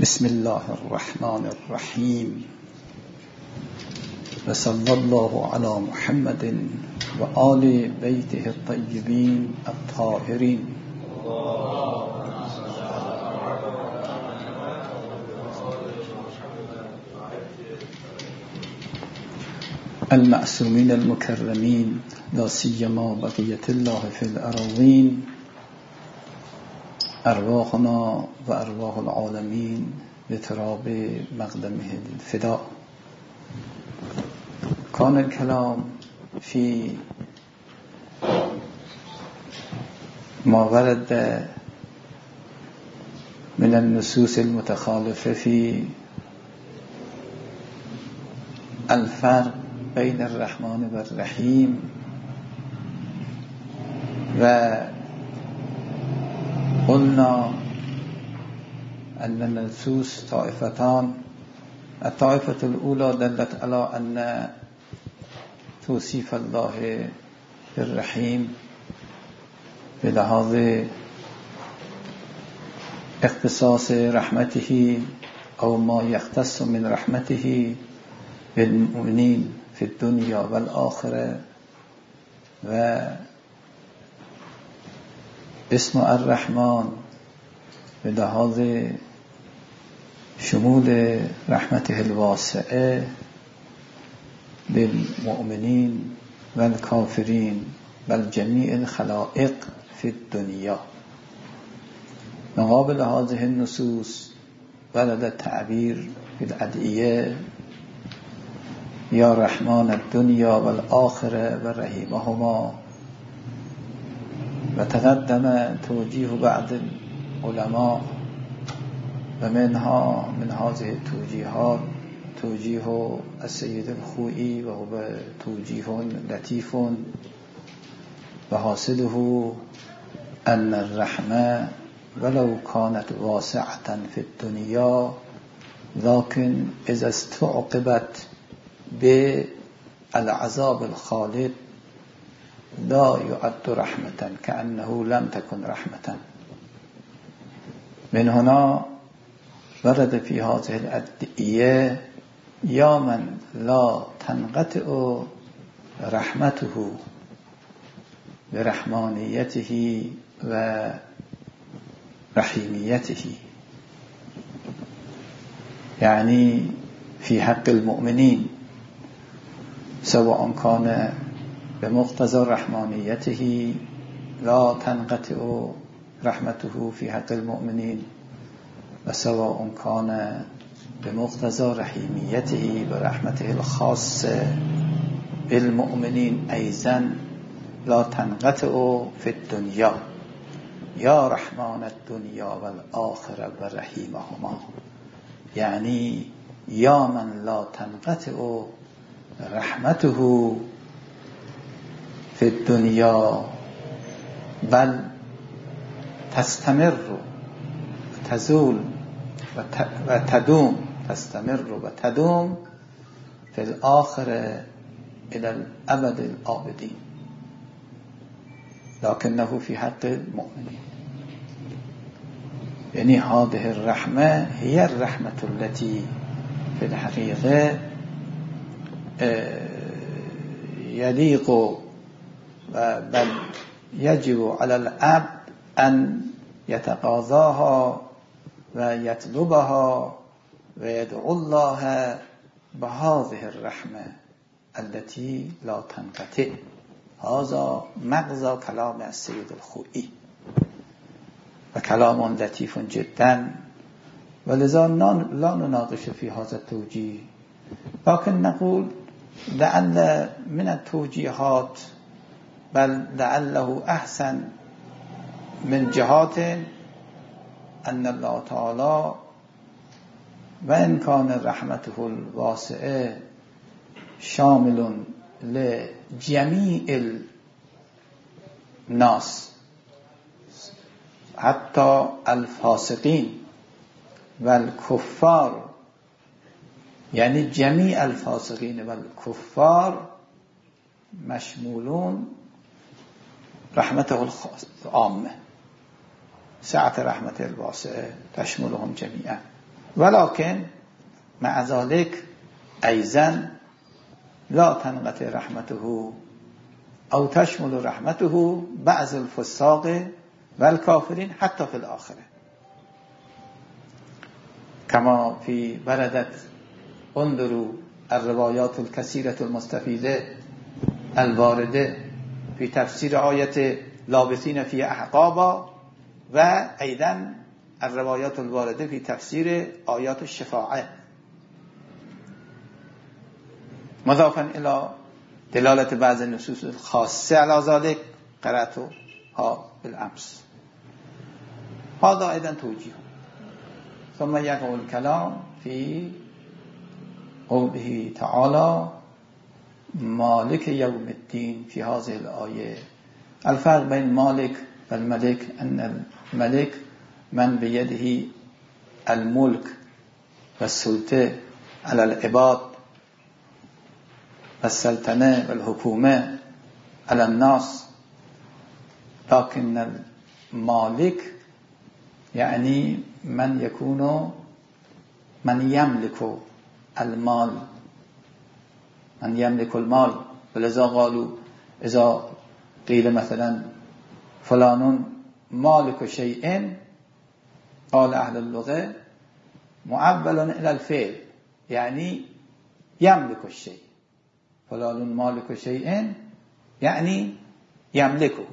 بسم الله الرحمن الرحیم و صلی الله علی محمد و آل بیته الطیبین الطاهرین. المعصومین المکرمین لا سیما بقیة الله فی الأراضین. ارواحنا و ارواح العالمین لتراب مقدمه الفداء. کان الکلام فی ما ورد من النصوص المتخالفه فی الفرق بین الرحمن و الرحیم و قلنا أن النصوص طائفتان. الطائفة الأولى دلت على أن توصيف الله بالرحيم بلحاظ اختصاص رحمته أو ما يختص من رحمته بالمؤمنين في الدنيا والآخرة، و اسم الرحمن به لحاظ شمول رحمته الواسعه بالمؤمنین و الکافرین بل جمیع الخلائق فی الدنیا. مقابل هذه النصوص ورد التعبير في الأدعية یا رحمان الدنیا و الآخرة و رحیمهما، و تقدم توجیه بعض العلماء و منها من هذه التوجيهات توجيه السيد الخوئي وهو توجيه لطيف، وحاصله أن الرحمة ولو كانت واسعة في الدنيا لكن إذا استعقبت بالعذاب الخالد لا يعد رحمة كأنه لم تكن رحمة. من هنا ورد في هذه الأدعية يا من لا تنقطع رحمته برحمانيته ورحيميته، يعني في حق المؤمنين سواء كان بمقتضى رحمانيته لا تنقطع رحمته في حق المؤمنين، وسواء كان بمقتضى رحيميته ورحمته الخاصة بالمؤمنين أيضا لا تنقطع في الدنيا يا رحمن الدنيا والآخرة ورحيمهما، يعني يا من لا تنقطع رحمته في الدنيا بل تستمر وتزول وتدوم، تستمر وتدوم في الآخرة إلى الأبد الآبدين، لكنه في حق المؤمنين. يعني هذه الرحمة هي الرحمة التي في الحقيقة يليق بل يجب على العبد أن يتقاضاها ويطلبها ويدعو الله بهذه الرحمة التي لا تنقطع. هذا مغزى كلام السيد الخوئي وكلام لطيف جدا، ولذا لا نناقش في هذا التوجيه، لكن نقول لعل من التوجيهات بل لعله أحسن من جهات أن الله تعالى وإن كان رحمته الواسعة شامل لجميع الناس حتى الفاسقين والكفار، يعني جميع الفاسقين والكفار مشمولون رحمته العامة، سعة رحمته الواسعة تشملهم جميعا. ولكن مع ذلك أيضا لا تنقطع رحمته أو تشمل رحمته بعض الفساق والكافرين حتى في الآخرة، كما في بردت انظروا الروايات الكثيرة المستفيدة الواردة في تفسير آية لابثين في أحقابا، و أيضا الروايات الواردة في تفسير آيات الشفاعة، مضافا إلى دلالة بعض النصوص الخاصة على ذلك قرأتها بالأمس. هذا أيضا توجيه. ثم يقع الكلام في قوله تعالى مالك يوم الدين في هذه الآية. الفرق بين مالك والملك أن الملك من بيده الملك والسلطة على العباد والسلطنة والحكومة على الناس، لكن المالك يعني من يكون من يملك المال، من يملك المال. ولذا قالوا إذا قيل مثلا فلان مالك شيء، قال أهل اللغة معول إلى الفعل، يعني يملك الشيء. فلان مالك شيء يعني يملكه.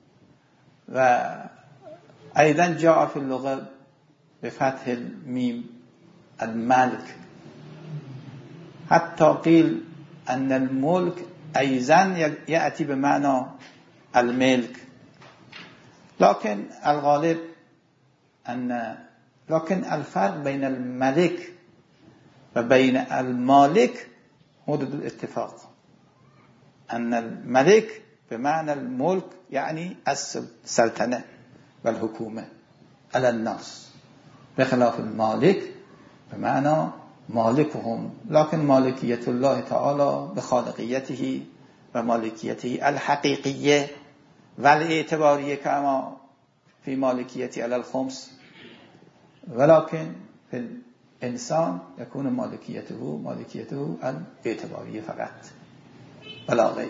وأيضا جاء في اللغة بفتح الميم الملك، حتى قيل أن الملك أيضا يأتي بمعنى الملك، لكن الغالب لكن الفرق بين الملك وبين المالك حدود الاتفاق، أن الملك بمعنى الملك يعني السلطنة والحكومة على الناس، بخلاف المالك بمعنى مالكهم. لكن مالكية الله تعالى بخالقيته ومالكيته الحقيقية والاعتبارية كما في مالكية على الخمس، ولكن في الإنسان يكون مالكيته الاعتبارية فقط ولا غير.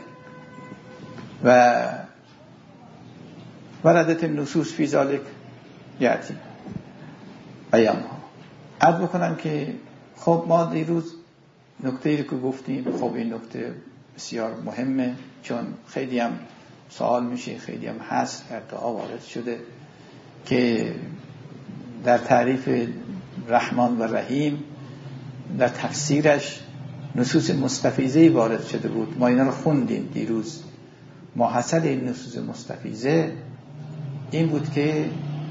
وردت النصوص في ذلك یاتی بیانها. عرض بکنم که خب ما دیروز نکته‌ای که گفتیم، خب این نکته بسیار مهمه، چون خیلی هم سوال میشه، خیلی هم هست، در دعا وارد شده که در تعریف رحمان و رحیم در تفسیرش نصوص مستفیضه وارد شده بود. ما اینا رو خوندیم دیروز. ماحصل این نصوص مستفیضه این بود که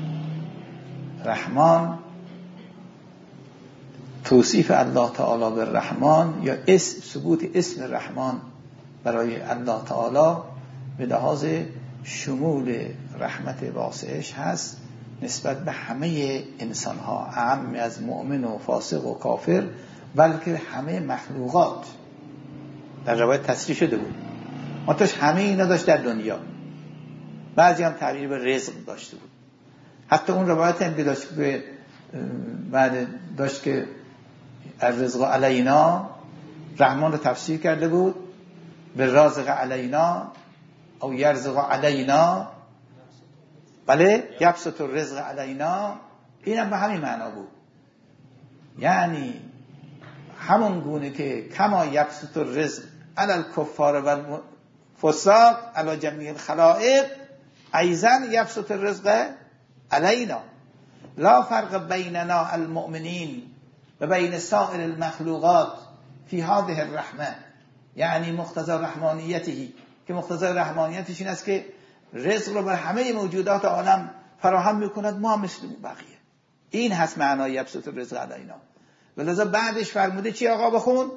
رحمان، توصیف الله تعالی به رحمان یا ثبوت اسم رحمان برای الله تعالی به لحاظ شمول رحمت واسعش هست نسبت به همه انسان ها، اعم از مؤمن و فاسق و کافر، بلکه همه مخلوقات. در روایت تصریح شده بود منتش همه اینا داشت در دنیا. بعضی هم تعبیر به رزق داشته بود. حتی اون روایت هم داشت که بعد داشت که الرزق علینا، رحمان رو تفسیر کرده بود به رازق علینا او یرزق علینا، بله یبسط الرزق علینا، این هم به همین معنا بود. یعنی همون گونه که کما یبسط الرزق علی الکفار و الفساق علی جمیع الخلائق، ایضا یبسط الرزق علینا. لا فرق بیننا المؤمنین و بین سائر المخلوقات فی هذه الرحمه، یعنی مقتضی رحمانیته، که مقتضی رحمانیتش این است که رزق رو بر همه موجودات عالم فراهم میکند، ما مثل بقیه. این هست معنای یبسط الرزق علینا. ولذا بعدش فرموده چی آقا بخون؟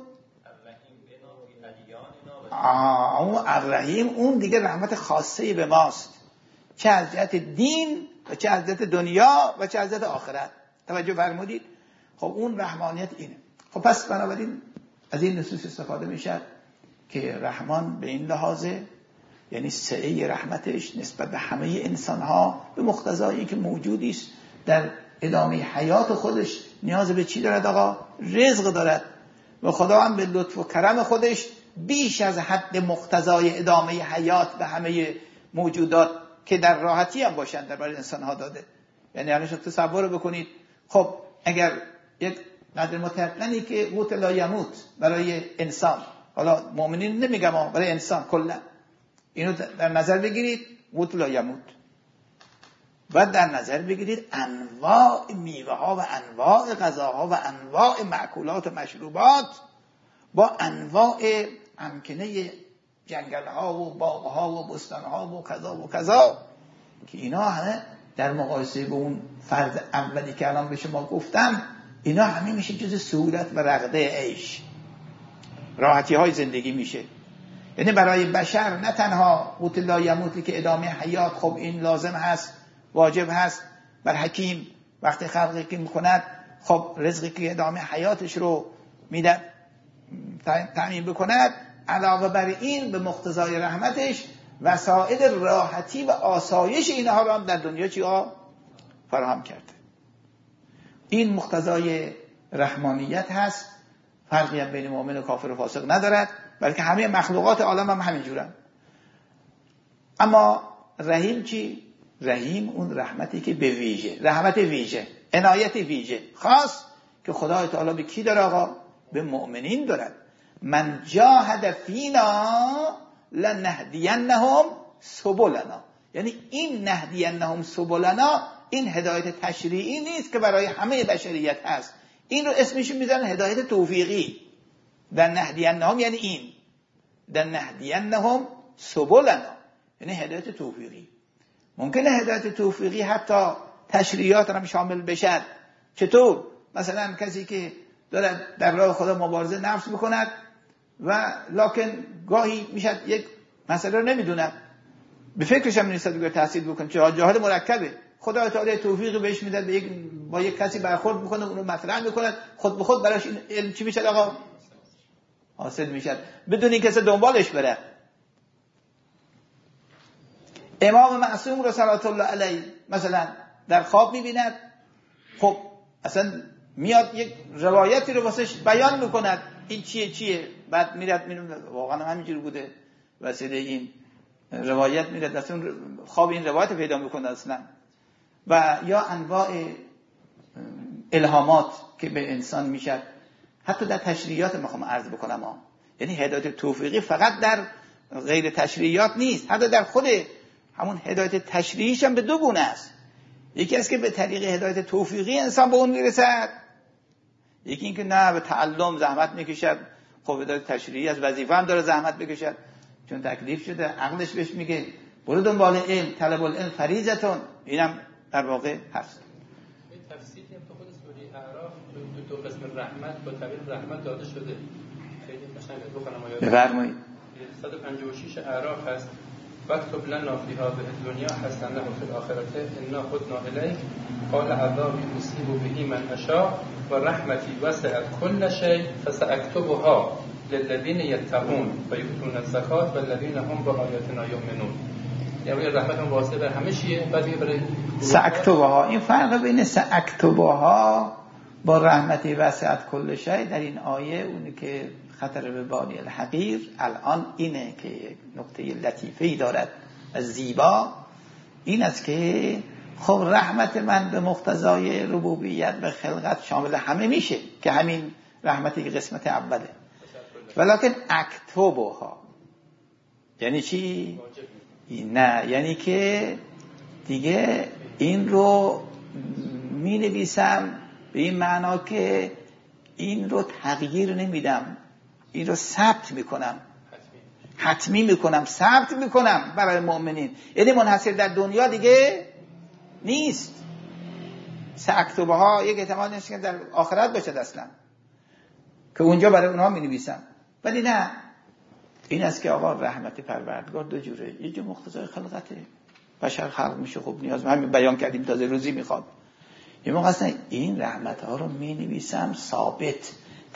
اون الرحیم، اون دیگه رحمت خاصه به ماست، چه از جهت دین و چه از جهت دنیا و چه از جهت آخرت. توجه فرمودید؟ خب اون رحمانیت اینه. خب پس بنابراین از این نصوص استفاده میشه که رحمان به این لحاظه، یعنی سعه رحمتش نسبت به همه انسان ها به مقتضای که موجودی است در ادامه حیات خودش نیاز به چی دارد آقا؟ رزق دارد و خدا هم به لطف و کرم خودش بیش از حد مقتضای ادامه حیات به همه موجودات که در راحتی هم باشند در برای انسان ها داده. یعنی الان شما تصور بکنید، خب اگر یک قدر مطلقی که قوت لا یموت برای انسان، حالا مؤمنین نمیگم برای انسان کلا، اینو در نظر بگیرید، قوت لا یموت. بعد در نظر بگیرید انواع میوه ها و انواع غذاها و انواع مأکولات و مشروبات با انواع امکنه جنگل ها و باغ ها و بستان ها و کذا و کذا، که اینا همه در مقایسه با اون فرض اولی که الان به شما گفتم، اینا همه میشه جز سهولت و رغده عیش، راحتی های زندگی میشه. یعنی برای بشر نه تنها قوت لا یموتی که ادامه حیات، خب این لازم هست، واجب هست بر حکیم وقتی خلقی که میکند، خب رزقی که ادامه حیاتش رو میدن تأمین بکند، علاوه بر این به مقتضای رحمتش وسایل راحتی و آسایش اینها رو هم در دنیا چیا فراهم کرده. این مقتضای رحمانیت هست، فرقی هم بین مؤمن و کافر و فاسق ندارد، بلکه همه مخلوقات عالم هم همینجورن. اما رحیم چی؟ رحیم اون رحمتی که به ویژه، رحمت ویژه، عنایت ویژه خاص که خدای تعالی به کی داره آقا؟ به مؤمنین دارد. من جاهد فینا لنهدینهم سبلنا. یعنی این نهدینهم سبلنا، این هدایت تشریعی نیست که برای همه بشریت هست، این رو اسمش میذارن هدایت توفیقی. در نهدینهم یعنی این، در نهدینهم سبلنا یعنی هدایت توفیقی. ممکنه هدایت توفیقی حتی تشریعات هم شامل بشد. چطور؟ مثلا کسی که داره در راه خدا مبارزه نفس میکند و لکن گاهی میشد یک مسئله رو نمیدونه، به فکرش هم نیست دیگه تحصیل بکنه، چه جاهل مرکبه، خدا تعالی توفیق بهش میده، با یک کسی برخورد میکنه، اونو مطرح میکنه، خود به خود براش این علم چی میشه آقا؟ حاصل میشه بدون این کسی دنبالش بره. امام معصوم رو صلوات الله علیه مثلا در خواب میبیند، خب اصلا میاد یک روایتی رو واسش بیان میکند، این چیه، بعد میرد واقعا همینجوری بوده، وسیله این روایت میرد اصلا خواب این روایت پیدا میکنه اصلا. و یا انواع الهامات که به انسان میشه، حتی در تشریعات میخوام عرض بکنم یعنی هدایت توفیقی فقط در غیر تشریعات نیست، حتی در خود همون هدایت تشریعیش هم به دو گونه است. یکی است که به طریق هدایت توفیقی انسان به اون میرسد، یکی این که نه به تعلم زحمت میکشد. خب هدایت تشریعی از وظیفه هم داره زحمت بکشد، چون تکلیف شده، عقلش بهش میگه برو دنبال علم، طلب العلم فریضتون، اینم در واقع هست. این تفسیری هم تو خود سوره اعراف تو قسم رحمت با تعبیر رحمت داده شده، خیلی قشنگه. بخونم آیات بفرمایید. 156 اعراف هست: وَاكْتُبْ لَنَا فِي هَذِهِ الدُّنْيَا حَسَنَةً وَفِي الْآخِرَةِ إِنَّا هُدْنَا إِلَيْكَ قَالَ عَذَابِي أُصِيبُ بِهِ مَنْ أَشَاءُ وَرَحْمَتِي وَسِعَتْ كُلَّ شَيْءٍ فَسَأَكْتُبُهَا لِلَّذِينَ يَتَّقُونَ وَيُؤْتُونَ الزَّكَاةَ وَالَّذِينَ هُمْ بِآيَاتِنَا یؤمنون. یعنی رحمتم واسع بر همه چیه. بعد میگه برای سأکتبها، این فرق بین سأکتبها با رحمتی وسعت کل شیء در این آیه اونی که خطر به بانی الحقیر الان اینه که نقطه لطیفه‌ای دارد از زیبا، این است که خب رحمت من به مقتضای ربوبیت و خلقت شامل همه میشه که همین رحمتی که قسمت اوله، ولکن اکتبها یعنی چی؟ نه یعنی که دیگه این رو می نویسم به این معنا که این رو تغییر نمیدم، این رو ثبت میکنم، حتمی میکنم، ثبت میکنم برای مؤمنین. یعنی منحصر در دنیا دیگه نیست. ساکتبها یک احتمال نیست که در آخرت باشد اصلا، که اونجا برای اونها می نویسم. ولی نه، این است که آقا رحمت پروردگار دو جوره، یه جو مقتضای خلقته، بشر خلق میشه، خب نیاز همین بیان کردیم، تازه روزی میخواد. یه موقع اصلا این رحمت ها رو می نویسم، ثابت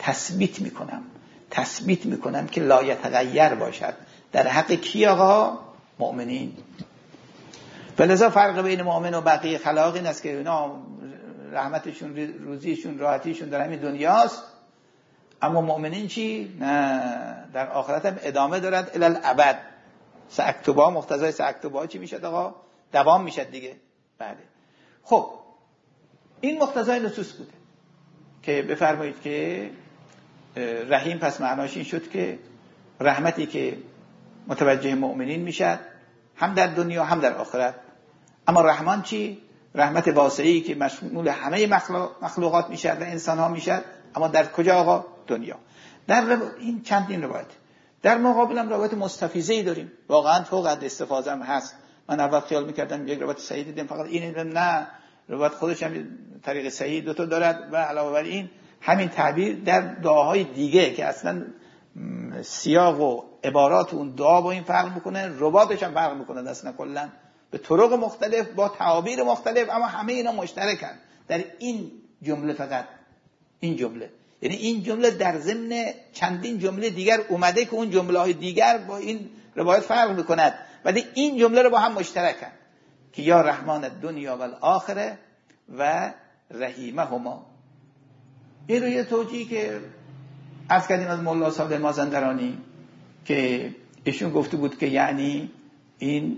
تثبیت میکنم که لا یتغیر باشد. در حق کی آقا؟ مؤمنین. ولذا فرق بین مؤمن و بقیه خلائق این است که اینا رحمتشون، روزیشون، راحتیشون در همین دنیاست. اما مؤمنین چی؟ نه، در آخرت هم ادامه دارد الی الابد. ساکتبا، مقتضای ساکتبا چی میشد آقا؟ دوام میشد دیگه. بله. خب این مقتضای نصوص بوده که بفرمایید که رحیم پس معناش این شد که رحمتی که متوجه مؤمنین میشد هم در دنیا هم در آخرت. اما رحمان چی؟ رحمت واسعی که مشمول همه مخلوقات میشد و انسان ها میشد. اما در کجا آقا؟ دنیا. در این چندین روایت. در مقابل هم روایت مستفیضه‌ای داریم، واقعا فوق العاده استفاضه هم هست. من اول خیال میکردم یک روایت صحیح دیدم فقط این، نه، روایت خودش هم طریق صحیح دو تا دارد و علاوه بر این همین تعبیر در دعاهای دیگه که اصلا سیاق و عبارات اون دعا با این فرق میکنه، رباطش هم فرق میکنه اصلا کلا به طرق مختلف با تعابیر مختلف، اما همه اینا مشترکن در این جمله. فقط این جمله، یعنی این جمله در ضمن چندین جمله دیگر اومده که اون جمله‌های دیگر با این روایت فرق میکند، ولی این جمله رو با هم مشترکن که یا رحمان الدنیا و الاخره و رحیمهما. این رو یه توجیهی که عرض کردیم از مولا صادق مازندرانی که ایشون گفته بود که یعنی این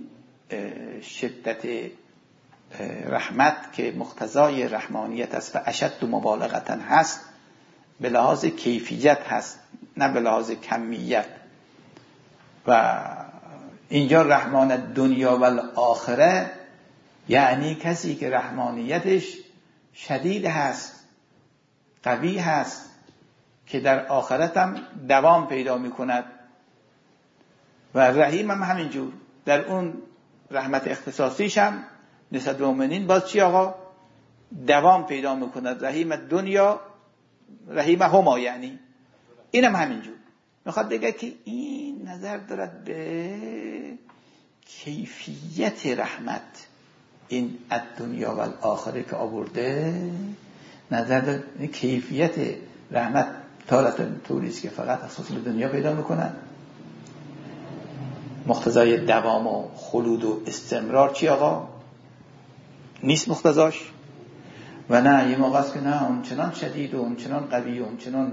شدت رحمت که مقتضای رحمانیت است و اشد و مبالغتا هست به لحاظ کیفیت هست نه به لحاظ کمیت. و اینجا رحمان دنیا و الاخره یعنی کسی که رحمانیتش شدید هست، قوی هست، که در آخرت هم دوام پیدا می کند. و رحیم هم همینجور، در اون رحمت اختصاصیش هم نسبت به مؤمنین باز چی آقا؟ دوام پیدا می کند. رحیم دنیا رحیم هما، یعنی اینم همینجور. میخواد بگه که این نظر دارد به کیفیت رحمت. این الدنیا و الاخره که آورده نظر دارد این کیفیت رحمت تارت طوریست که فقط اختصاص به دنیا پیدا میکنن. مقتضای دوام و خلود و استمرار چی آقا؟ نیست مقتضاش. و نه، یه موقع است که نه، اون چنان شدید و اون چنان قوی و اون چنان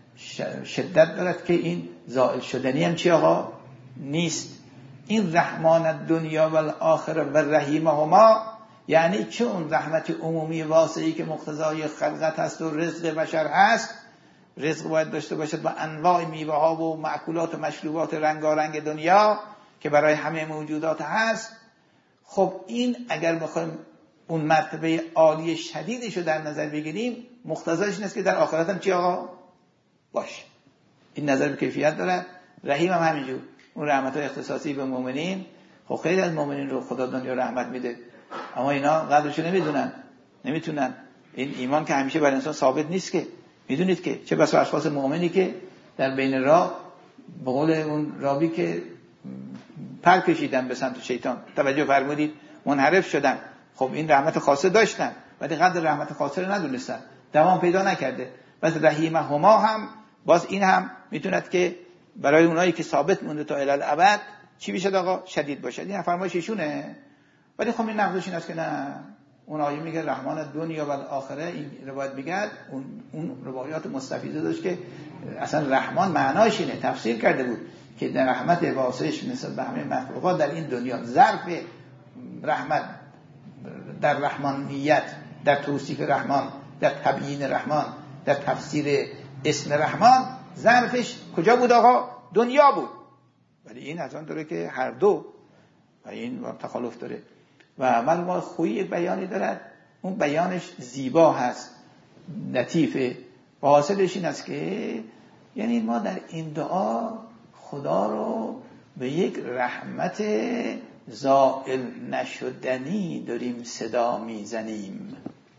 شدت دارد که این زائل شدنی هم چی آقا؟ نیست. این رحمان الدنیا و الاخره و رحیمهما یعنی چه اون رحمت عمومی واسعی که مقتضای خلقت هست و رزق بشر هست. رزق باید داشته باشد با انواع میوه ها و مأکولات و مشروبات رنگارنگ دنیا که برای همه موجودات هست. خب این اگر بخوایم اون مرتبه عالی شدیدش رو در نظر بگیریم، مقتضاش این است که در آخرت هم چی آقا؟ باشه. این نظر به کیفیت داره. رحیم هم همینجور، اون رحمت اختصاصی به مؤمنین. خب خیلی از مؤمنین رو خدا دنیا رحمت میده، اما اینا قدرشو نمیدونن، نمیتونن. این ایمان که همیشه بر انسان ثابت نیست که میدونید که چه بسا اشخاص مؤمنی که در بین راه به قول اون رابی که پر کشیدن به سمت شیطان، توجه فرمودید، منحرف شدن. خب این رحمت خاصه داشتن ولی قدر رحمت خاصه رو ندونستن، دوام پیدا نکرده. بس رحیمه هما هم باز این هم میتوند که برای اونایی که ثابت مونده تا الالعبد چی بشه آقا؟ شدید باشه. این فرمایش ایشونه. ولی خب این نقدش این است که نه، اون آیه میگه رحمان دنیا و الاخره، این روایت میگه اون روایات مستفیضه داشت که اصلا رحمان معناش اینه، تفسیر کرده بود که در رحمت واسعش نسبت به همه مخلوقات در این دنیا، ظرف رحمت در رحمانیت، در توصیف رحمان، در تبیین رحمان، در تفسیر اسم رحمان، ظرفش کجا بود آقا؟ دنیا بود. ولی این از آن داره که هر دو و این تخالف داره و معلومات خویی بیانی دارد. اون بیانش زیبا هست، لطیفه و حاصلش این است که یعنی ما در این دعا خدا رو به یک رحمت زائل نشدنی داریم صدا میزنیم،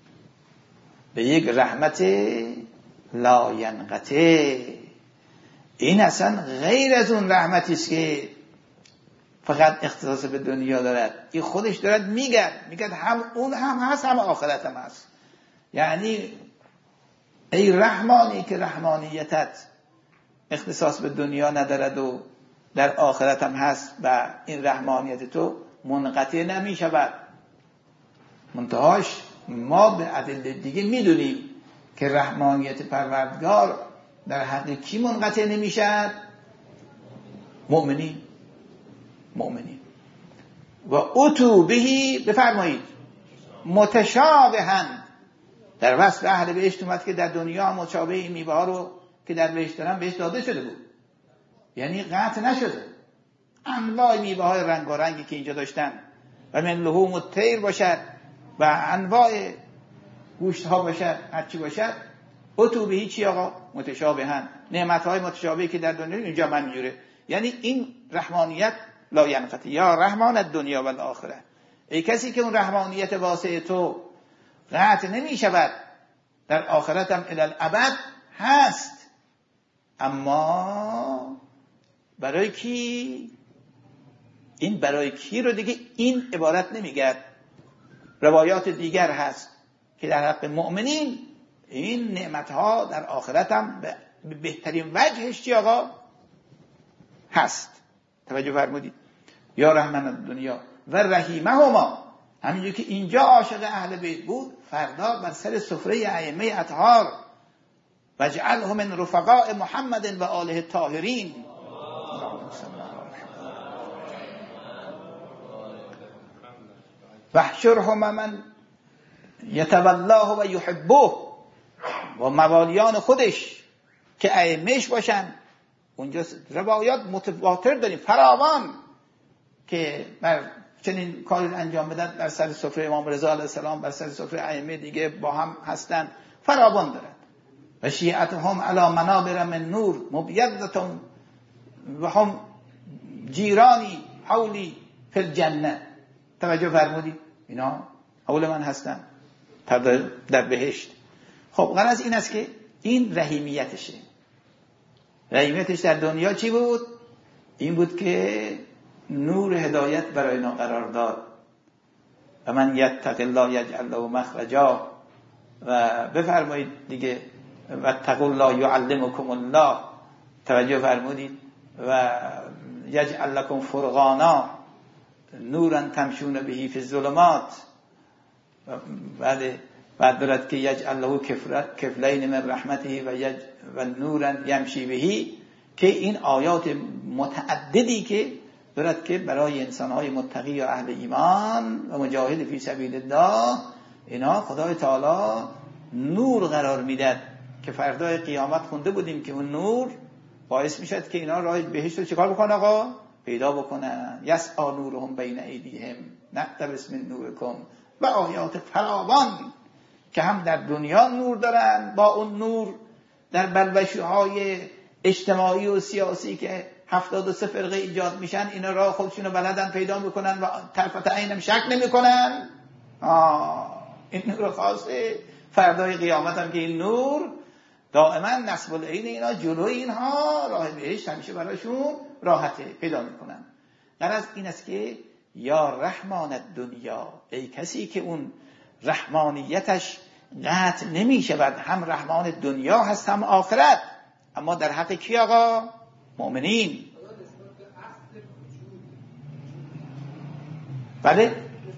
به یک رحمت لاینقطع. این اصلا غیر از اون رحمتی است که فقط اختصاص به دنیا دارد. این خودش دارد میگه هم اون هم هست هم آخرت هم هست. یعنی ای رحمانی که رحمانیتت اختصاص به دنیا ندارد و در آخرت هم هست و این رحمانیت تو منقطع نمی شود، منتهاش ما به ادله دیگه میدونیم که رحمانیت پروردگار در حق کی منقطع نمیشد؟ مؤمنین. و اتو بهی، بفرمایید، متشابهن. در وصف اهل بهشت اومد که در دنیا مشابه این میوه ها رو که در بهشت دارن بهش داده شده بود، یعنی قطع نشده. انواع میوه های رنگارنگی که اینجا داشتن و من لحوم الطیر باشد و انواع گوشت ها باشد، هرچی باشد، اتو بهی چی آقا؟ متشابهن. نعمت های متشابهی که در دنیا اینجا منجوره. یعنی این رحمانیت لا ینقطع، یا رحمان الدنیا و الاخره. ای کسی که اون رحمانیت واسع تو قطع نمی شود، در آخرت هم الی الابد هست. اما برای کی؟ این برای کی رو دیگه این عبارت نمیگرد. روایات دیگر هست که در حق مؤمنین این نعمتها در آخرت هم به بهترین وجهش چی آقا؟ هست. توجه فرمودید؟ یا رحمن دنیا و رحیمه هما. همینجور که اینجا عاشق اهل بیت بود، فردا بر سر سفره ائمه اطهار وجعله من رفقاء محمد و آله الطاهرین. واحشرهم من یتولاه و یحبه، و موالیان خودش که ائمه‌اش باشن. اونجا روایات متواتر داریم فراوان که بر چنین کاری انجام بدن، بر سر سفره امام رضا علیه السلام، بر سر سفره ائمه دیگه با هم هستن، فراوان دارن. و شیعتهم علی منابر من نور مبیضة و هم جیرانی حولی فی الجنه. توجه فرمودید؟ اینا حول من هستن در بهشت. خب غرض این است که این رحیمیتشه. رحیمیتش در دنیا چی بود؟ این بود که نور هدایت برای اینا قرار داد. و من یتق الله یجعل له مخرجا. و بفرمایید دیگه و اتقوا الله یعلمکم الله. توجه فرمودید؟ و یجعل لکم فرقانا نورا تمشون بهی فی الظلمات. بعد دارد که یجعل له کفلین من رحمته و نورا یمشی بهی، که این آیات متعددی که دارد که برای انسانهای متقی و اهل ایمان و مجاهد فی سبیل الله اینا خدای تعالی نور قرار میداد که فردای قیامت خونده بودیم که اون نور باعث میشد که اینا راه بهشت رو چیکار بکنن آقا؟ پیدا بکنن. یسعی نورهم بین ایدیهم نقتبس من نورکم. و آیات فراوان که هم در دنیا نور دارن، با اون نور در بلوشوهای اجتماعی و سیاسی که 73 فرقه ایجاد میشن، اینا راه خودشونو بلدن پیدا میکنن و طرفت عینم شک نمیکنن. این نور خاصه فردای قیامت هم که این نور دائما نصب العین اینا جلوی اینها راه بهشت همیشه براشون راحته، پیدا میکنن. غرض این است که یا رحمان الدنیا، ای کسی که اون رحمانیتش قطع نمی شود، هم رحمان دنیا هست هم آخرت. اما در حق کی آقا؟ مؤمنین. بله؟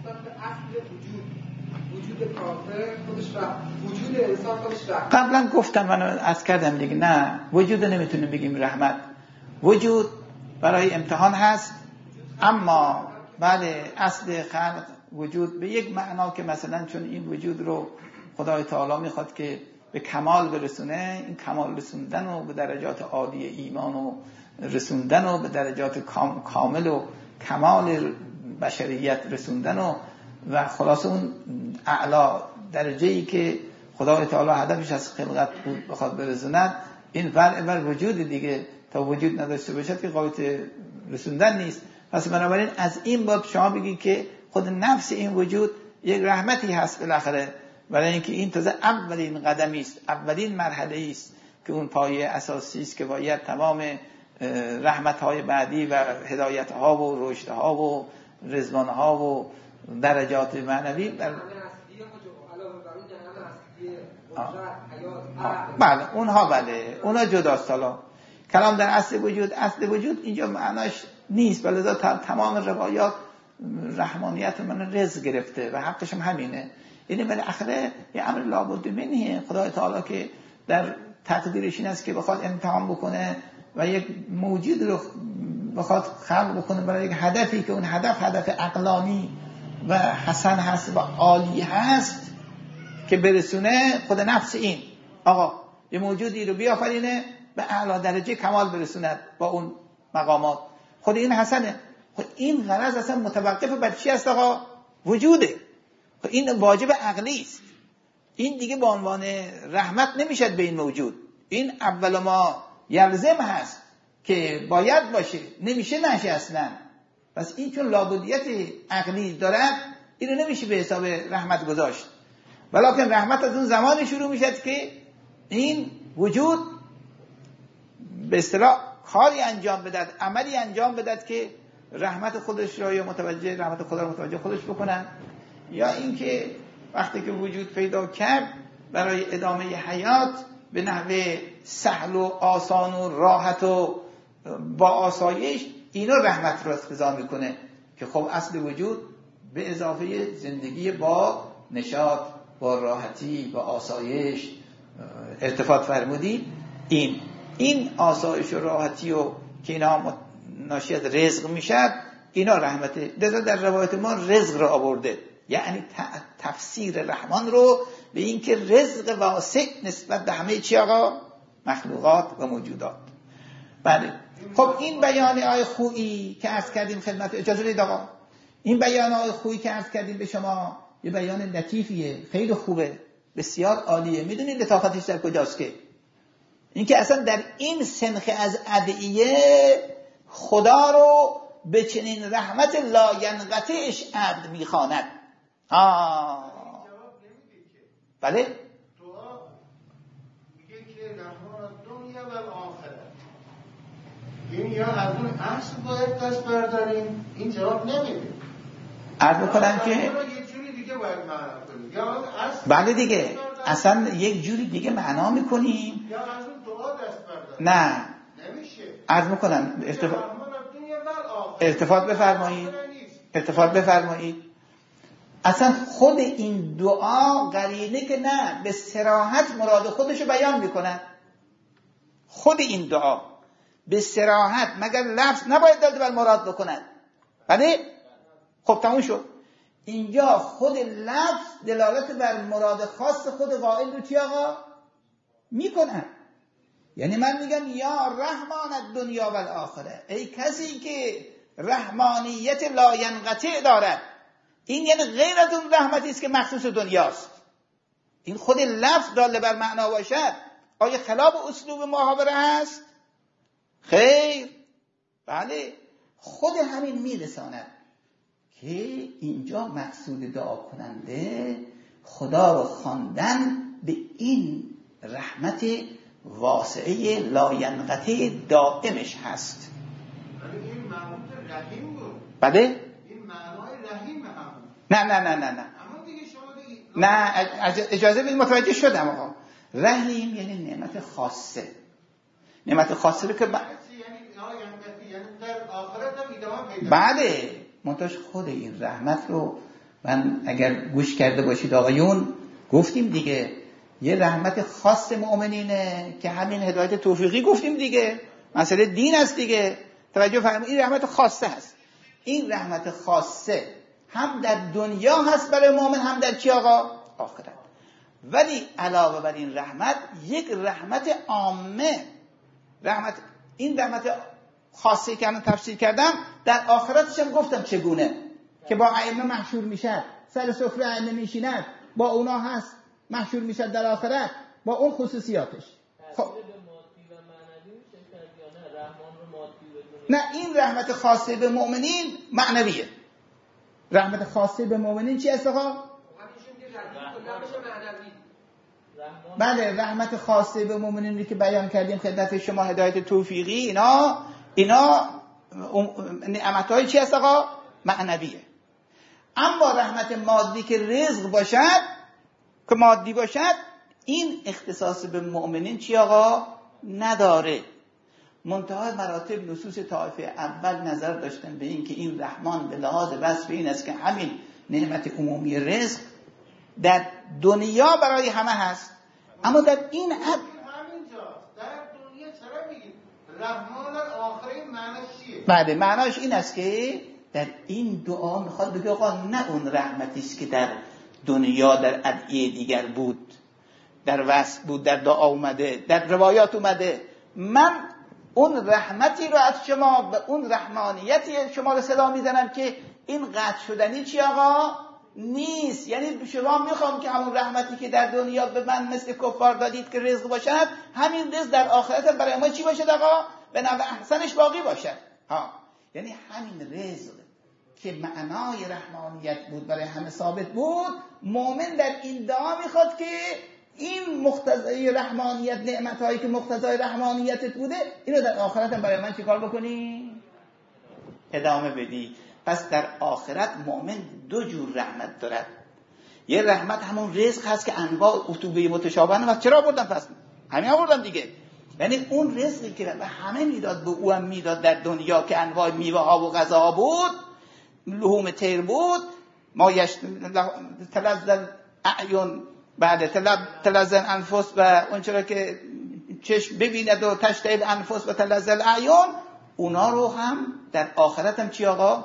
قبلا گفتم، من عرض کردم دیگه، نه وجود نمیتونیم بگیم رحمت. وجود برای امتحان هست، اما بله اصل خلق وجود به یک معنا که مثلا چون این وجود رو خدای تعالی میخواد که به کمال برسونه، این کمال رسوندن و به درجات عالی ایمان و رسوندن و به درجات کامل و کمال بشریت رسوندن و خلاص اون اعلا درجه‌ای که خدای تعالی هدفش از خلقت بود بخواد برسوند، این فرع بر وجود دیگه. تا وجود نداشته باشد که قابل رسوندن نیست. پس بنابراین از این باب شما بگید که خود نفس این وجود یک رحمتی هست بالاخره، برای اینکه این تازه اولین قدمی است، اولین مرحله است که اون پایه اساسی است که باید تمام رحمت‌های بعدی و هدایت‌ها و رشدها و رضوان‌ها و درجات معنوی بله اونها، بله اونها جداست. حالا کلام در اصل وجود، اصل وجود اینجا معناش نیست، بلکه تمام روایات رحمانیت من رزق گرفته و حقش هم همینه. یعنی بالاخره یه امر لابد منه. خدای تعالی که در تقدیرش این است که بخواد امتحان بکنه و یک موجود رو بخواد خلق بکنه برای یک هدفی که اون هدف عقلانی و حسن هست و عالی هست که برسونه خود نفس این آقا یه موجودی رو بیافرینه به اعلی درجه کمال برسوند با اون مقامات. خود این حسنه. خود این غرض اصلا متوقف بر چی است آقا؟ وجوده. خود این واجب عقلی است. این دیگه به عنوان رحمت نمیشد به این موجود. این اول ما یلزم هست که باید باشه، نمیشه نشه اصلا. پس این چون لابدیت عقلی دارد اینو نمیشه به حساب رحمت گذاشت. ولیکن رحمت از اون زمان شروع میشد که این وجود به اصطلاح کاری انجام بدهد، عملی انجام بدهد که رحمت خودش را یا رحمت خدا را متوجه خودش بکنن، یا اینکه وقتی که وجود پیدا کرد برای ادامه حیات به نحوه سهل و آسان و راحت و با آسایش اینو رحمت را اقتضا میکنه که خب اصل وجود به اضافه زندگی با نشاط، با راحتی، با آسایش ارتفاع فرمودی. این آسایش و راحتی و که اینا ناشی از رزق میشد، اینا رحمته. در روایت ما رزق را آورده، یعنی تفسیر رحمان رو به این که رزق واسع نسبت به همه چی آقا؟ مخلوقات و موجودات. بله. خب این بیان آیه خویی که عرض کردیم خدمت، اجازه بدید آقا، این بیان آیه خویی که عرض کردیم به شما یه بیان لطیفیه، خیلی خوبه، بسیار عالیه. میدونید لطافتش در کجاست؟ که این که اصلا در این سنخ از ادعیه خدا رو به چنین رحمت لاینقطعش عبد میخواند. بله؟ دعا میگه که رحمان دنیا و آخرت، این یا از اون اصل باید دست برداریم، این جواب نمیده. عرض میکنم که یه جوری دیگه باید معنا کنیم، یا اصل بله دیگه اصلا یک جوری دیگه معنا میکنیم، یا از اون دعا دست برداریم. نه نمیشه. عرض میکنم التفات بفرمایید. اصلا خود این دعا قرینه که نه به صراحت مراد خودشو بیان میکنه. خود این دعا به صراحت مگر لفظ نباید دلالت بر مراد بکند. بله؟ خب تموم شد. اینجا خود لفظ دلالت بر مراد خاص خود قائل رو چی آقا؟ میکنه. یعنی من میگم یا رحمان الدنیا و الاخره، ای کسی که رحمانیت لاینقطع دارد. این یعنی غیر از اون رحمتی است که مخصوص دنیاست. این خود لفظ داله بر معنا باشد آیا خلاف اسلوب محاوره هست؟ خیر. بله. خود همین میرساند که اینجا مقصود دعا کننده خدا رو خواندن به این رحمت واسعه لاینقطع دائمش هست. این مربوط رحیم بود. بله؟ این معنای رحیم هم. نه اما دیگه شما دیگه نه اجازه بدید متوجه شدم آقا. رحیم یعنی نعمت خاصه. نعمت خاصه رو که یعنی در آخرت هم ادامه پیدا. بله. منتهاش خود این رحمت رو من اگر گوش کرده باشید آقایون گفتیم دیگه یه رحمت خاص مؤمنینه که همین هدایت توفیقی گفتیم دیگه، مسئله دین است دیگه. توجه فرمایید، این رحمت خاصه هست. این رحمت خاصه هم در دنیا هست برای مؤمن، هم در چی آقا؟ آخرت. ولی علاوه بر این رحمت یک رحمت عامه، این رحمت خاصه که الان تفسیر کردم در آخرتش هم گفتم چگونه که با ائمه محشور میشد، سر سفره ائمه میشیند، با اونا هست محشور میشد در آخرت با اون خصوصیاتش. خب نه این رحمت خاصه به مؤمنین معنویه. رحمت خاصه به مؤمنین چی است آقا؟ بله رحمت خاصه به مؤمنین که بیان کردیم خدمت شما هدایت توفیقی، اینا نعمت‌های چی است آقا؟ معنویه. اما رحمت مادی که رزق باشد، که مادی باشد، این اختصاص به مؤمنین چی آقا؟ نداره. منتهای مراتب نصوص طائفه اول نظر داشتن به این که این رحمان به لحاظ وصف این است که همین نعمت عمومی رزق در دنیا برای همه هست، اما در این همینجاست. در دنیا چرا میگید رحمان آخره معنیش چیه؟ بله، معنیش این است که در این دعا میخواد بگه آقا نه اون رحمتی است که در دنیا در ادعیه دیگر بود، در وصف بود، در دعا اومده، در روایات اومده، من اون رحمتی رو از شما به اون رحمانیتی شما رو صدا میزنم که این قطع شدنی چی آقا نیست. یعنی شما میخوام که همون رحمتی که در دنیا به من مثل کفار دادید که رزق باشد، همین رزق در آخرت برای ما چی باشد آقا؟ به نوع احسنش باقی باشد. یعنی همین رزق که معنای رحمانیت بود برای همه ثابت بود، مؤمن در این دعا میخواد که این مقتضای رحمانیت، نعمتهایی که مقتضای رحمانیتت بوده، اینو در آخرت برای من چیکار بکنی؟ ادامه بدی. پس در آخرت مؤمن دو جور رحمت دارد. یه رحمت همون رزق هست که انواع اتوبه متشابهن و چرا بردم؟ پس همین آوردم دیگه. یعنی اون رزقی که به همه میداد به او هم میداد در دنیا که انواع میوه ها و غذاها بود، لحوم طیر بود، ما تلذذ اعین بعد تلذذ انفس و اون چرا که چشم ببیند و تشتهی انفس و تلذذ اعین، اونا رو هم در آخرت هم چی آقا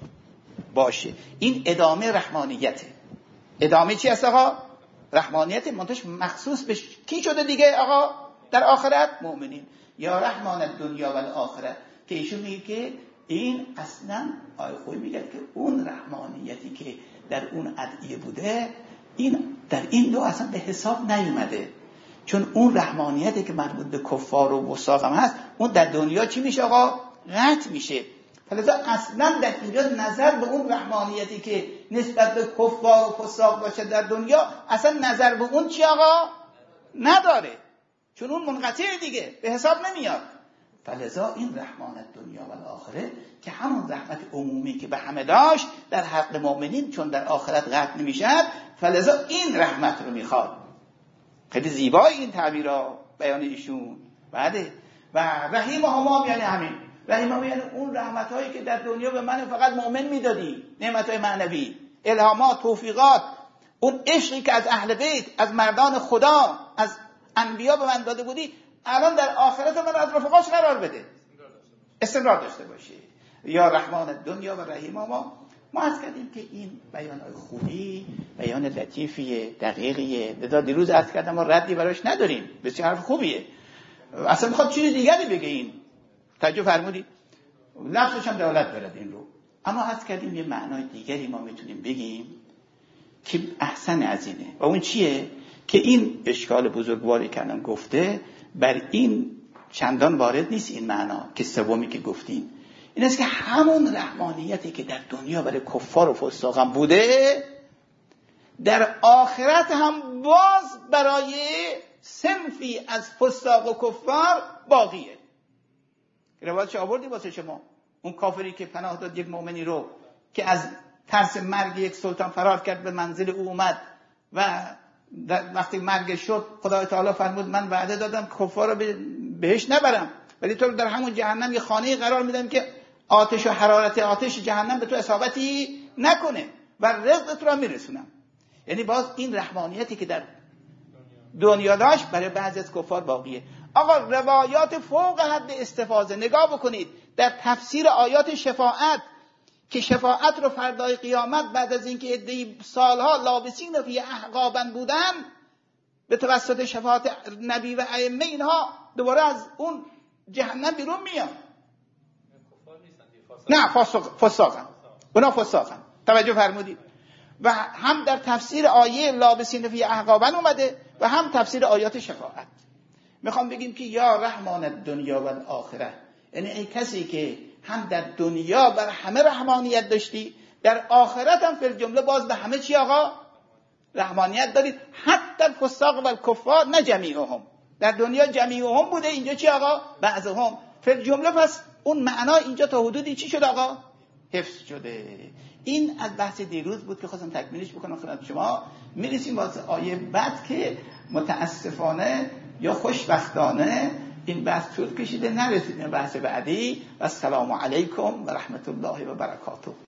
باشه. این ادامه رحمانیته. ادامه چی است آقا؟ رحمانیت منتش مخصوص به کی شده دیگه آقا؟ در آخرت مؤمنین. یا رحمان الدنیا و الاخره، که ایشون میگه که این اصلا آیه خوبی میگه که اون رحمانیتی که در اون ادعیه بوده، این در این دو اصلا به حساب نیومده، چون اون رحمانیتی که مربوط به کفار و فساق هم هست، اون در دنیا چی میشه آقا؟ قطع میشه. فلذا اصلا در اینجا نظر به اون رحمانیتی که نسبت به کفار و فساق باشه در دنیا، اصلا نظر به اون چی آقا؟ نداره، چون اون منقطع دیگه به حساب نمیاد. فلذا این رحمان دنیا و الاخره که همون رحمت عمومی که به همه داشت در حق مؤمنین، چون در آخرت قطع نمیشد، فلذا این رحمت رو میخواد. خیلی زیبای این تعبیرها بیان ایشون. بعده و رحیم هم یعنی همین رحیم هم یعنی اون رحمت هایی که در دنیا به من فقط مؤمن میدادی، نعمت های معنوی، الهامات، توفیقات، اون عشقی که از اهل بیت، از مردان خدا، از انبیا به من داده بودی، الان در آخرت من از رفقاش قرار بده، استمرار داشته باشه. یا رحمان دنیا و رحیم ما عرض کردیم که این بیان خوبی، بیان لطیفیه، دقیقیه. لذا دیروز عرض کردم ما ردی براش نداریم، بسیار حرف خوبیه. اصلا میخواد چیز دیگری بگه این. توجه فرمودید؟ لفظش هم دلالت دارد این رو. اما عرض کردیم یه معنای دیگری ما میتونیم بگیم که احسن از اینه. و اون چیه؟ که این اشکال بزرگواری که الان گفته بر این چندان وارد نیست. این معنا که سومی که گفتیم این است که همون رحمانیتی که در دنیا برای کفار و فساق هم بوده، در آخرت هم باز برای صنفی از فساق و کفار باقیه. روایتش آوردی واسه شما. اون کافری که پناه داد یک مؤمنی رو که از ترس مرگ یک سلطان فرار کرد، به منزل او اومد و وقتی مرگ شد خدای تعالی فرمود من وعده دادم کفار رو بهش نبرم، ولی تو رو در همون جهنم یه خانه قرار میدم که آتش و حرارت آتش جهنم به تو اصابتی نکنه و رزقت رو میرسونم. یعنی باز این رحمانیتی که در دنیا داشت برای بعضی از کفار باقیه. آقا روایات فوق حد استفاضه نگاه بکنید در تفسیر آیات شفاعت، که شفاعت رو فردای قیامت بعد از اینکه عده‌ای سالها لابسین فی احقابا بودن به توسط شفاعت نبی و ائمه، اینها دوباره از اون جهنم بیرون میان. نه فساقن، اونا فساقن. توجه فرمودید؟ و هم در تفسیر آیه لابسین فی احقابا اومده و هم تفسیر آیات شفاعت. میخوام بگیم که یا رحمان الدنیا و الاخره، یعنی ای کسی که هم در دنیا بر همه رحمانیت داشتی، در آخرت هم فی جمله باز به همه چی آقا رحمانیت دارید، حتی الفساق و الکفار، نه جمیعهم. در دنیا جمیعهم بوده، اینجا چی آقا؟ بعضهم. فی جمله پس اون معنا اینجا تا حدودی چی شد آقا؟ حفظ شده. این از بحث دیروز بود که خواستم تکمیلش بکنم خدمت شما. میرسیم واسه آیه بعد که متاسفانه یا خوشبختانه این بحث طول کشیده، نرسیدیم بحث بعدی. و السلام علیکم و رحمت الله و برکاته.